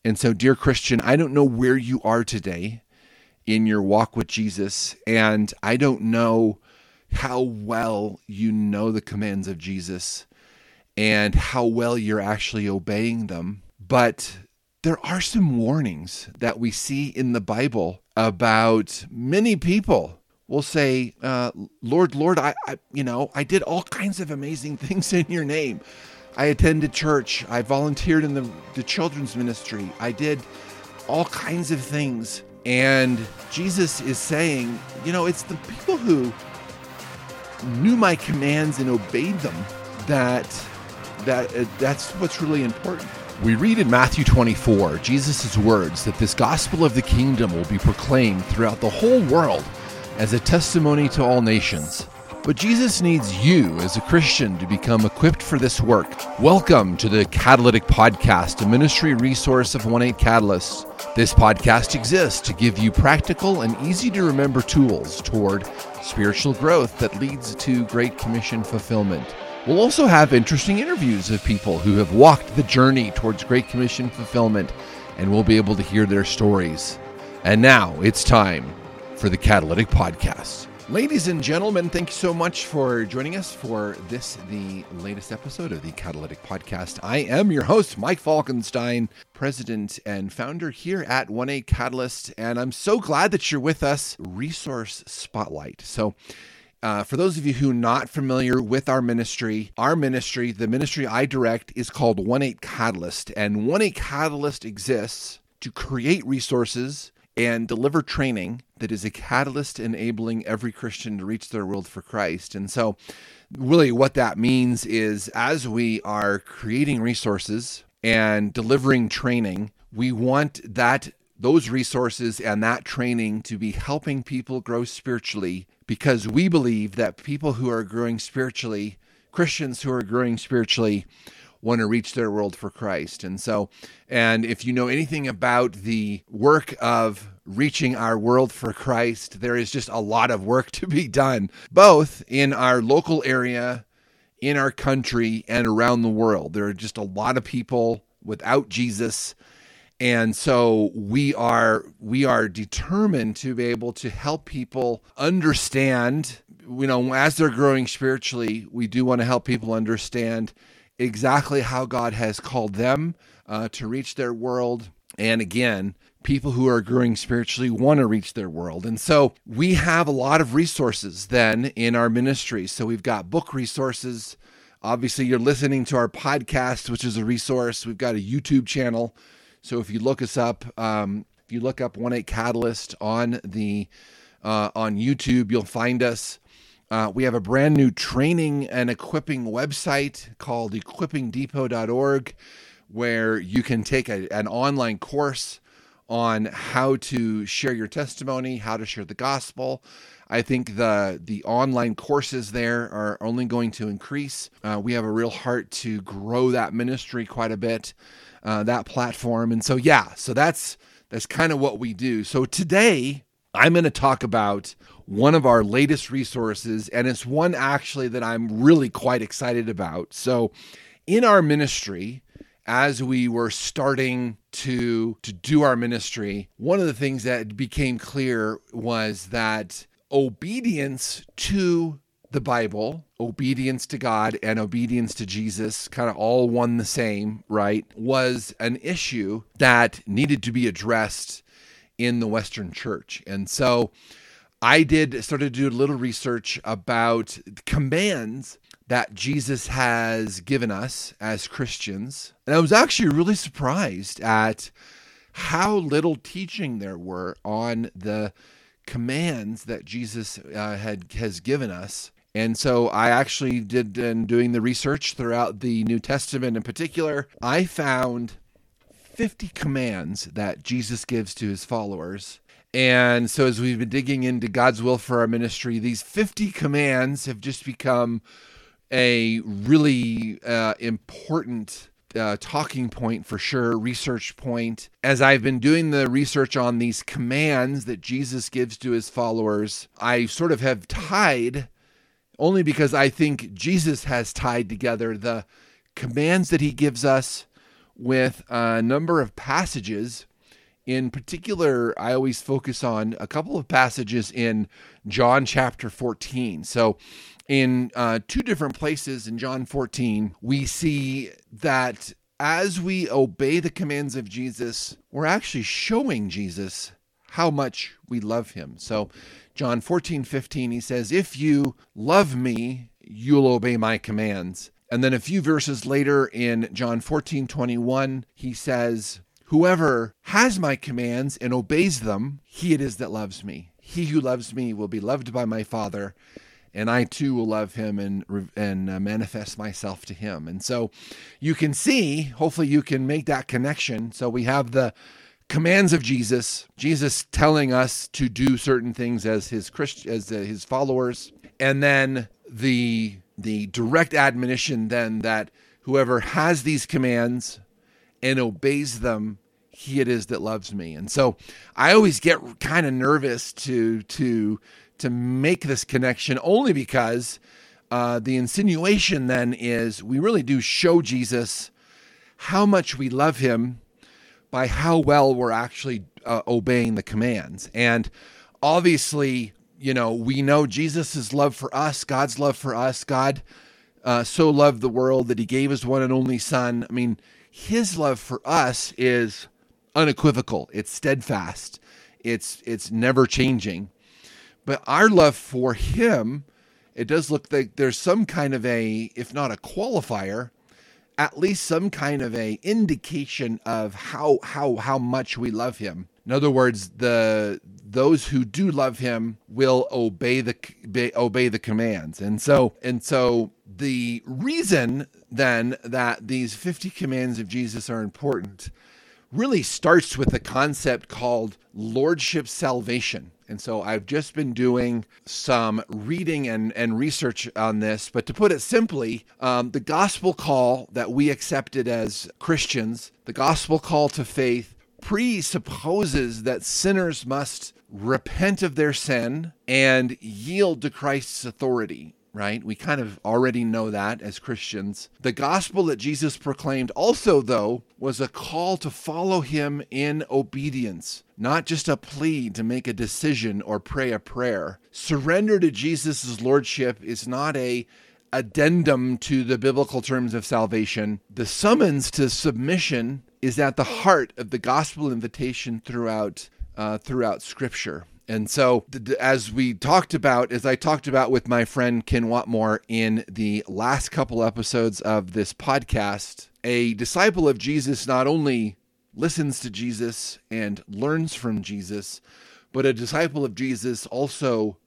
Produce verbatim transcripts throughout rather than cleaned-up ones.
And so, dear Christian, I don't know where you are today in your walk with Jesus, and I don't know how well you know the commands of Jesus and how well you're actually obeying them. But there are some warnings that we see in the Bible about many people will say, uh, Lord, Lord, I, I, you know, I did all kinds of amazing things in your name. I attended church. I volunteered in the, the children's ministry. I did all kinds of things. And Jesus is saying, you know, it's the people who knew my commands and obeyed them that that uh, that's what's really important. We read in Matthew twenty-four, Jesus' words that this gospel of the kingdom will be proclaimed throughout the whole world as a testimony to all nations. But Jesus needs you as a Christian to become equipped for this work. Welcome to the Catalytic Podcast, a ministry resource of one eight Catalyst. This podcast exists to give you practical and easy to remember tools toward spiritual growth that leads to Great Commission fulfillment. We'll also have interesting interviews of people who have walked the journey towards Great Commission fulfillment, and we'll be able to hear their stories. And now it's time for the Catalytic Podcast. Ladies and gentlemen, thank you so much for joining us for this, the latest episode of the Catalytic Podcast. I am your host, Mike Falkenstein, president and founder here at one eight Catalyst, and I'm so glad that you're with us. Resource Spotlight. So, uh, for those of you who are not familiar with our ministry, our ministry, the ministry I direct, is called one eight Catalyst, and one eight Catalyst exists to create resources and deliver training that is a catalyst enabling every Christian to reach their world for Christ. And so really what that means is as we are creating resources and delivering training, we want that those resources and that training to be helping people grow spiritually, because we believe that people who are growing spiritually, Christians who are growing spiritually, want to reach their world for Christ. And so, and if you know anything about the work of reaching our world for Christ, there is just a lot of work to be done, both in our local area, in our country, and around the world. There are just a lot of people without Jesus. And so we are we are determined to be able to help people understand, you know, as they're growing spiritually, we do want to help people understand exactly how God has called them uh, to reach their world. And again, people who are growing spiritually want to reach their world. And so we have a lot of resources then in our ministry. So we've got book resources. Obviously, you're listening to our podcast, which is a resource. We've got a YouTube channel. So if you look us up, um, if you look up one eight Catalyst on the uh, on YouTube, you'll find us. Uh, we have a brand new training and equipping website called equipping depot dot org, where you can take a, an online course on how to share your testimony, how to share the gospel. I think the the online courses there are only going to increase. Uh, we have a real heart to grow that ministry quite a bit, uh, that platform. And so, yeah, so that's that's kind of what we do. So today, I'm going to talk about one of our latest resources, and it's one actually that I'm really quite excited about. So in our ministry, as we were starting to, to do our ministry, one of the things that became clear was that obedience to the Bible, obedience to God, and obedience to Jesus, kind of all one the same, right, was an issue that needed to be addressed in the Western church. And so I did started to do a little research about commands that Jesus has given us as Christians. And I was actually really surprised at how little teaching there were on the commands that Jesus uh, had has given us. And so I actually did, in doing the research throughout the New Testament in particular, I found fifty commands that Jesus gives to his followers. And so as we've been digging into God's will for our ministry, these fifty commands have just become a really uh, important uh, talking point for sure, research point. As I've been doing the research on these commands that Jesus gives to his followers, I sort of have tied, only because I think Jesus has tied together the commands that he gives us with a number of passages. In particular, I always focus on a couple of passages in John chapter fourteen. So in uh, two different places in John fourteen, we see that as we obey the commands of Jesus, we're actually showing Jesus how much we love him. So John fourteen fifteen, he says, "If you love me, you'll obey my commands." And then a few verses later in John fourteen twenty-one, he says, "Whoever has my commands and obeys them, he it is that loves me. He who loves me will be loved by my Father, and I too will love him and and uh, manifest myself to him." And so you can see, hopefully you can make that connection. So we have the commands of Jesus, Jesus telling us to do certain things as his Christ, as uh, his followers, and then the the direct admonition then that whoever has these commands and obeys them, he it is that loves me. And so I always get kind of nervous to to to make this connection, only because uh, the insinuation then is we really do show Jesus how much we love him by how well we're actually uh, obeying the commands. And obviously, you know, we know Jesus' love for us, God's love for us. God uh, so loved the world that he gave his one and only son. I mean, his love for us is unequivocal. It's steadfast. It's it's never changing. But our love for him, it does look like there's some kind of a, if not a qualifier, at least some kind of a indication of how how how much we love him. In other words, the those who do love him will obey the obey the commands. And so and so the reason then that these fifty commands of Jesus are important really starts with the concept called lordship salvation. And so I've just been doing some reading and, and research on this, but to put it simply, um, the gospel call that we accepted as Christians, the gospel call to faith, presupposes that sinners must repent of their sin and yield to Christ's authority. Right? We kind of already know that as Christians. The gospel that Jesus proclaimed also, though, was a call to follow him in obedience, not just a plea to make a decision or pray a prayer. Surrender to Jesus' lordship is not a addendum to the biblical terms of salvation. The summons to submission is at the heart of the gospel invitation throughout uh, throughout Scripture. And so, as we talked about, as I talked about with my friend Ken Watmore in the last couple episodes of this podcast, a disciple of Jesus not only listens to Jesus and learns from Jesus, but a disciple of Jesus also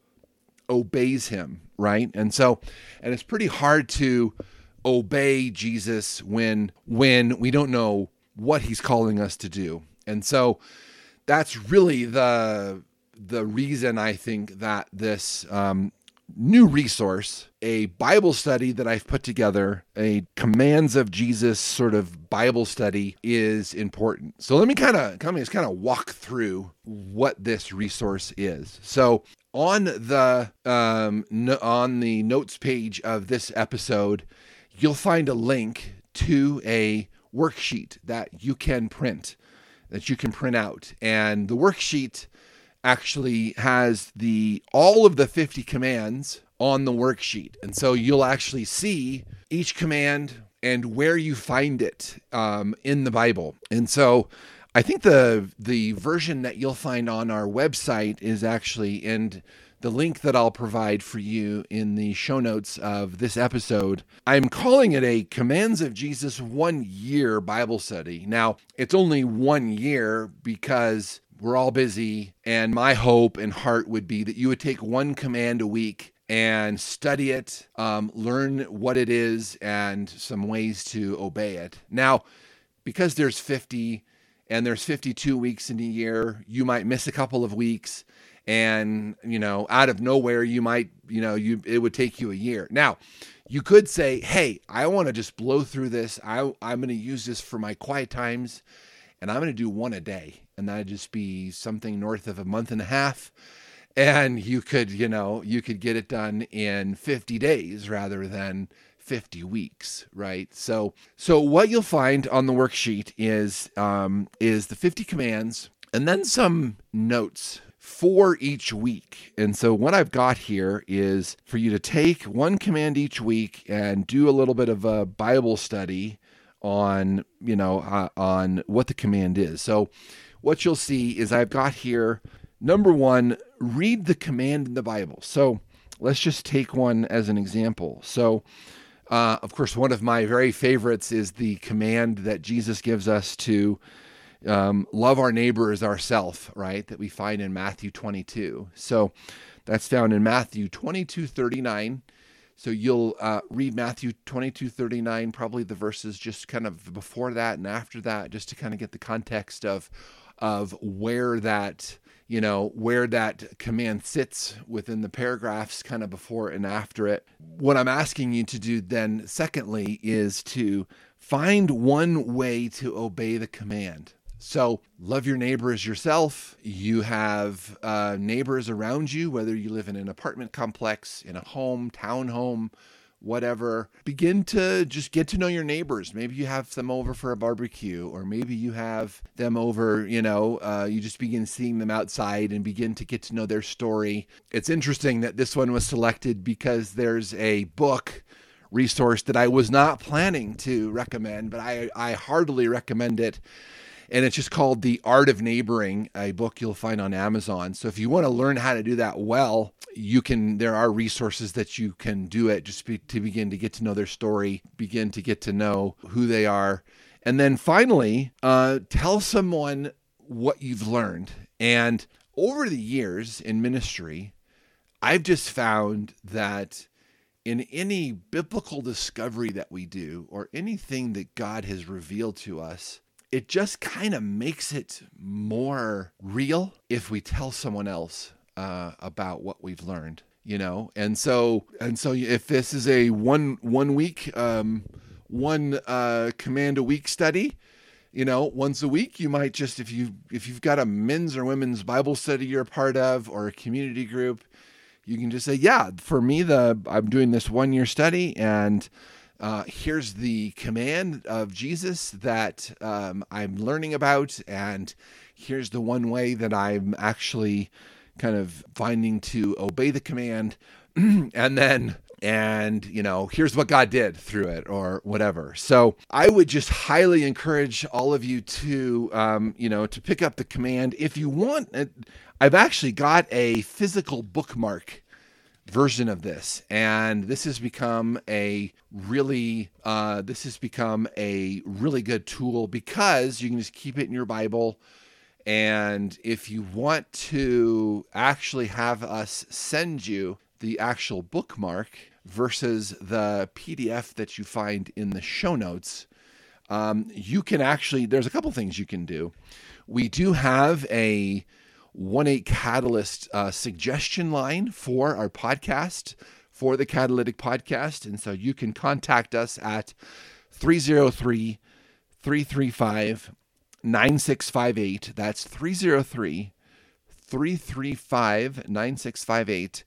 obeys him, right? And so, and it's pretty hard to obey Jesus when when we don't know what he's calling us to do. And so, that's really the the reason I think that this um, new resource, a Bible study that I've put together, a Commands of Jesus sort of Bible study, is important. So let me kind of come just kind of walk through what this resource is. So on the um, no, on the notes page of this episode, you'll find a link to a worksheet that you can print, that you can print out, and the worksheet actually has the all of the fifty commands on the worksheet. And so you'll actually see each command and where you find it um, in the Bible. And so I think the the version that you'll find on our website is actually, and the link that I'll provide for you in the show notes of this episode, I'm calling it a Commands of Jesus one year Bible study. Now, it's only one year because we're all busy, and my hope and heart would be that you would take one command a week and study it, um, learn what it is, and some ways to obey it. Now, because there's fifty, and there's fifty-two weeks in a year, you might miss a couple of weeks, and, you know, out of nowhere, you might, you know, you it would take you a year. Now, you could say, hey, I want to just blow through this. I, I'm going to use this for my quiet times, and I'm going to do one a day. And that'd just be something north of a month and a half. And you could, you know, you could get it done in fifty days rather than fifty weeks, right? So, so what you'll find on the worksheet is um, is the fifty commands and then some notes for each week. And so what I've got here is for you to take one command each week and do a little bit of a Bible study on, you know, uh, on what the command is. So what you'll see is I've got here, number one, read the command in the Bible. So let's just take one as an example. So, uh, of course, one of my very favorites is the command that Jesus gives us to Um, love our neighbor as ourself, right? That we find in Matthew twenty-two. So that's found in Matthew twenty-two thirty-nine. So you'll uh, read Matthew twenty-two thirty-nine, probably the verses just kind of before that and after that, just to kind of get the context of of where that, you know, where that command sits within the paragraphs, kind of before and after it. What I'm asking you to do then, secondly, is to find one way to obey the command. So love your neighbor as yourself. You have uh, neighbors around you, whether you live in an apartment complex, in a home, townhome, whatever. Begin to just get to know your neighbors. Maybe you have them over for a barbecue, or maybe you have them over, you know, uh, you just begin seeing them outside and begin to get to know their story. It's interesting that this one was selected because there's a book resource that I was not planning to recommend, but I, I heartily recommend it. And it's just called The Art of Neighboring, a book you'll find on Amazon. So if you want to learn how to do that well, you can, there are resources that you can do it just be, to begin to get to know their story, begin to get to know who they are. And then finally, uh, tell someone what you've learned. And over the years in ministry, I've just found that in any biblical discovery that we do, or anything that God has revealed to us, it just kind of makes it more real if we tell someone else uh, about what we've learned, you know? And so, and so if this is a one, one week, um, one uh, command a week study, you know, once a week, you might just, if you, if you've got a men's or women's Bible study you're a part of, or a community group, you can just say, yeah, for me, the, I'm doing this one year study, and Uh, here's the command of Jesus that um, I'm learning about, and here's the one way that I'm actually kind of finding to obey the command, and then, and, you know, here's what God did through it, or whatever. So I would just highly encourage all of you to, um, you know, to pick up the command. If you want, I've actually got a physical bookmark version of this, and this has become a really uh this has become a really good tool, because you can just keep it in your Bible, and if you want to actually have us send you the actual bookmark versus the P D F that you find in the show notes, um you can actually, there's a couple things you can do. We do have a one eight Catalyst uh, suggestion line for our podcast, for the Catalytic Podcast. And so you can contact us at three oh three, three three five, nine six five eight. That's three oh three, three three five, nine six five eight.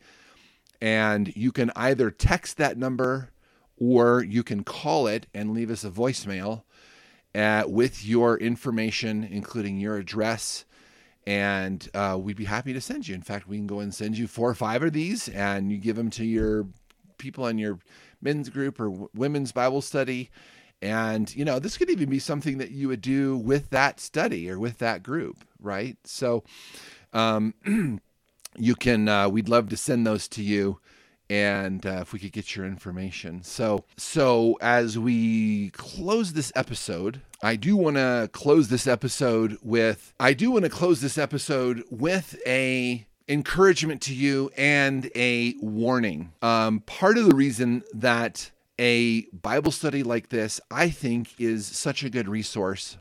And you can either text that number, or you can call it and leave us a voicemail uh, with your information, including your address. And uh, we'd be happy to send you. In fact, we can go and send you four or five of these, and you give them to your people in your men's group or w- women's Bible study. And, you know, this could even be something that you would do with that study or with that group, right? So um, you can, uh, we'd love to send those to you. And uh, if we could get your information. So, so as we close this episode, I do want to close this episode with, I do want to close this episode with a encouragement to you and a warning. Um, part of the reason that a Bible study like this, I think, is such a good resource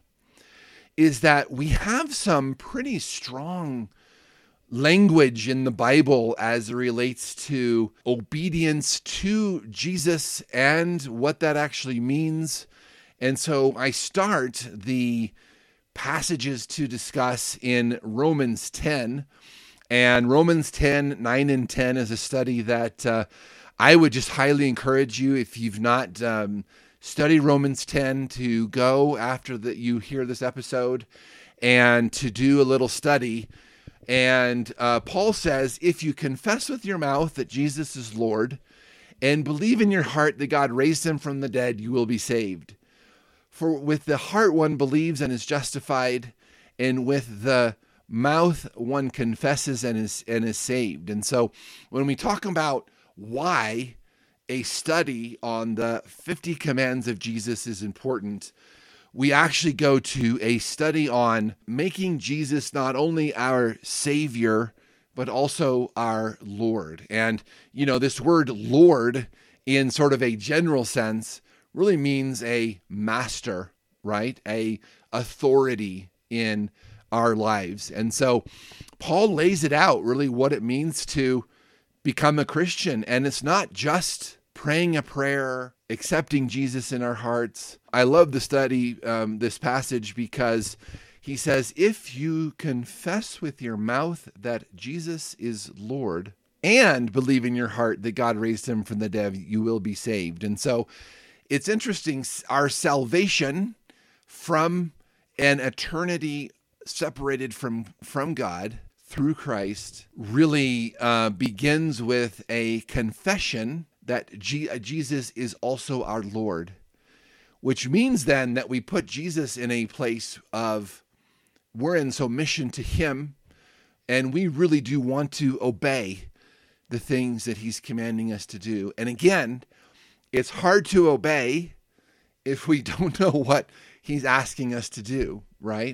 is that we have some pretty strong language in the Bible as it relates to obedience to Jesus and what that actually means. And so I start the passages to discuss in Romans ten, and Romans ten, nine and ten is a study that uh, I would just highly encourage you, if you've not um, studied Romans ten, to go after that you hear this episode and to do a little study. And uh, Paul says, if you confess with your mouth that Jesus is Lord and believe in your heart that God raised him from the dead, you will be saved. For with the heart one believes and is justified, and with the mouth one confesses and is and is saved. And so when we talk about why a study on the fifty commands of Jesus is important, we actually go to a study on making Jesus not only our Savior, but also our Lord. And, you know, this word Lord in sort of a general sense really means a master, right? A authority in our lives. And so Paul lays it out really what it means to become a Christian. And it's not just praying a prayer, accepting Jesus in our hearts. I love the study, um, this passage, because he says, if you confess with your mouth that Jesus is Lord and believe in your heart that God raised him from the dead, you will be saved. And so it's interesting, our salvation from an eternity separated from, from God through Christ really uh, begins with a confession that G- Jesus is also our Lord, which means then that we put Jesus in a place of, we're in submission to him, and we really do want to obey the things that he's commanding us to do. And again, it's hard to obey if we don't know what he's asking us to do, right?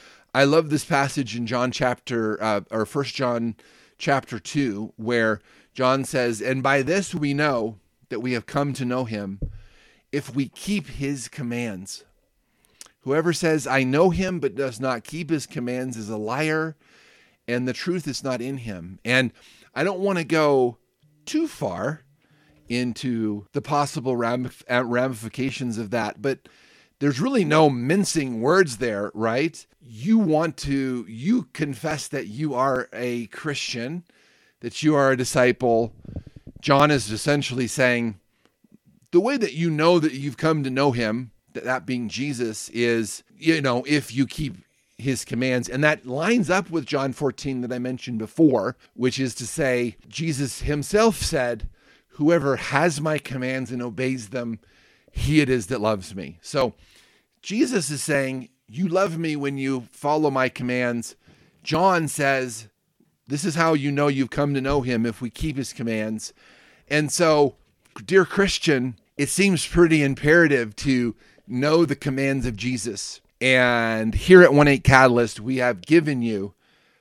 I love this passage in John chapter, uh, or First John chapter two, where John says, and by this we know that we have come to know him, if we keep his commands. Whoever says, I know him, but does not keep his commands is a liar, and the truth is not in him. And I don't want to go too far into the possible ramifications of that, but there's really no mincing words there, right? You want to, you confess that you are a Christian, that you are a disciple. John is essentially saying, the way that you know that you've come to know him, that, that being Jesus, is, you know, if you keep his commands. And that lines up with John fourteen that I mentioned before, which is to say, Jesus himself said, whoever has my commands and obeys them, he it is that loves me. So Jesus is saying, you love me when you follow my commands. John says, this is how you know you've come to know him, if we keep his commands. And so, dear Christian, it seems pretty imperative to know the commands of Jesus. And here at one eight Catalyst, we have given you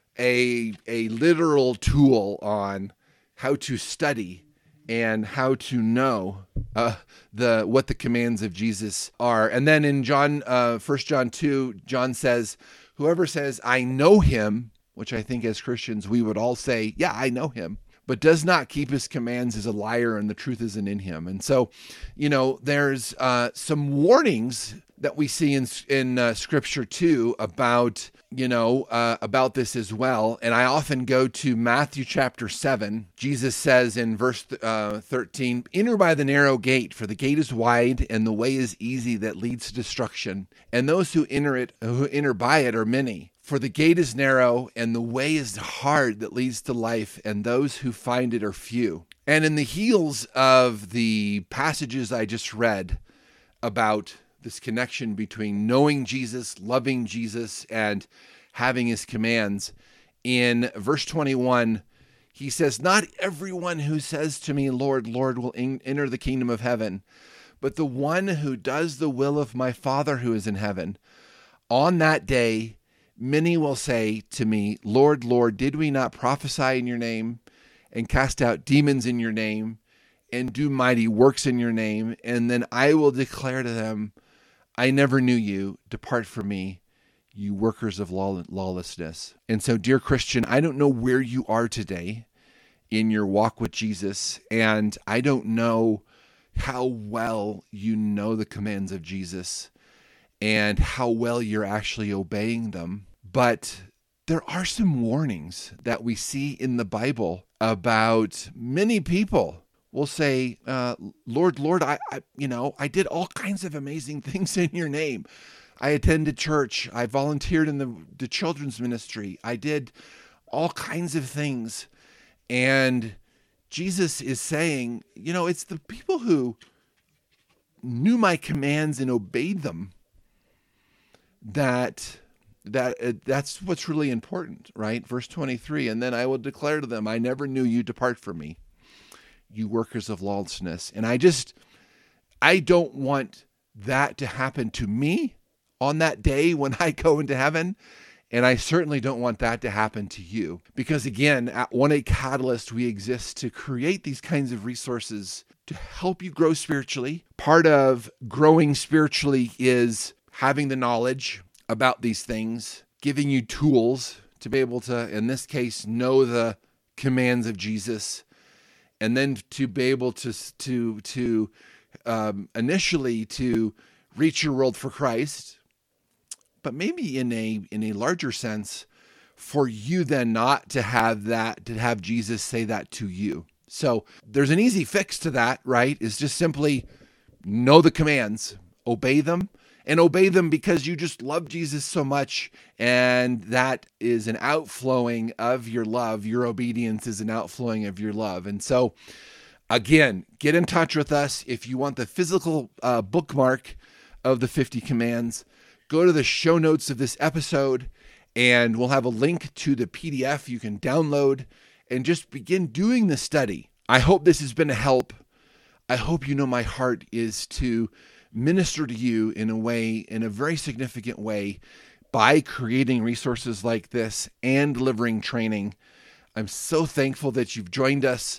a, a literal tool on how to study and how to know uh, the what the commands of Jesus are. And then in John, uh, First John two, John says, whoever says, I know him, which I think as Christians we would all say, yeah, I know him, but does not keep his commands is a liar, and the truth isn't in him. And so, you know, there's uh, some warnings that we see in in uh, Scripture too about, you know, uh, about this as well. And I often go to Matthew chapter seven. Jesus says in verse uh, thirteen, enter by the narrow gate, for the gate is wide and the way is easy that leads to destruction. And those who enter it, who enter by it are many. For the gate is narrow and the way is hard that leads to life, and those who find it are few. And in the heels of the passages I just read about this connection between knowing Jesus, loving Jesus, and having his commands, in verse twenty-one, he says, not everyone who says to me, Lord, Lord, will in- enter the kingdom of heaven, but the one who does the will of my Father who is in heaven. On that day, many will say to me, Lord, Lord, did we not prophesy in your name and cast out demons in your name and do mighty works in your name? And then I will declare to them, I never knew you. Depart from me, you workers of law- lawlessness. And so, dear Christian, I don't know where you are today in your walk with Jesus, and I don't know how well you know the commands of Jesus and how well you're actually obeying them. But there are some warnings that we see in the Bible about many people will say, uh, Lord, Lord, I, I, you know, I did all kinds of amazing things in your name. I attended church. I volunteered in the, the children's ministry. I did all kinds of things. And Jesus is saying, you know, it's the people who knew my commands and obeyed them that that uh, that's what's really important, right? Verse twenty-three, and then I will declare to them, I never knew you, depart from me, you workers of lawlessness. And I just, I don't want that to happen to me on that day when I go into heaven. And I certainly don't want that to happen to you. Because again, at one eight Catalyst, we exist to create these kinds of resources to help you grow spiritually. Part of growing spiritually is having the knowledge about these things, giving you tools to be able to, in this case, know the commands of Jesus, and then to be able to, to, to um, initially to reach your world for Christ, but maybe in a in a larger sense, for you then not to have that, to have Jesus say that to you. So there's an easy fix to that, right? Is just simply know the commands, obey them, and obey them because you just love Jesus so much, and that is an outflowing of your love. Your obedience is an outflowing of your love. And so, again, get in touch with us. If you want the physical uh, bookmark of the fifty commands, go to the show notes of this episode, and we'll have a link to the P D F you can download and just begin doing the study. I hope this has been a help. I hope you know my heart is to minister to you in a way, in a very significant way, by creating resources like this and delivering training. I'm so thankful that you've joined us,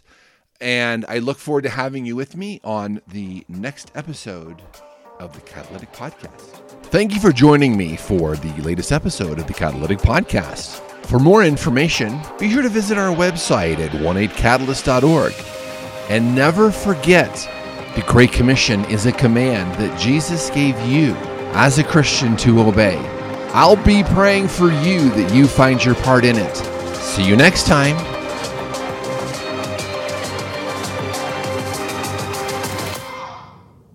and I look forward to having you with me on the next episode of the Catalytic Podcast. Thank you for joining me for the latest episode of the Catalytic Podcast. For more information, be sure to visit our website at one eight catalyst dot org. And never forget, the Great Commission is a command that Jesus gave you as a Christian to obey. I'll be praying for you that you find your part in it. See you next time.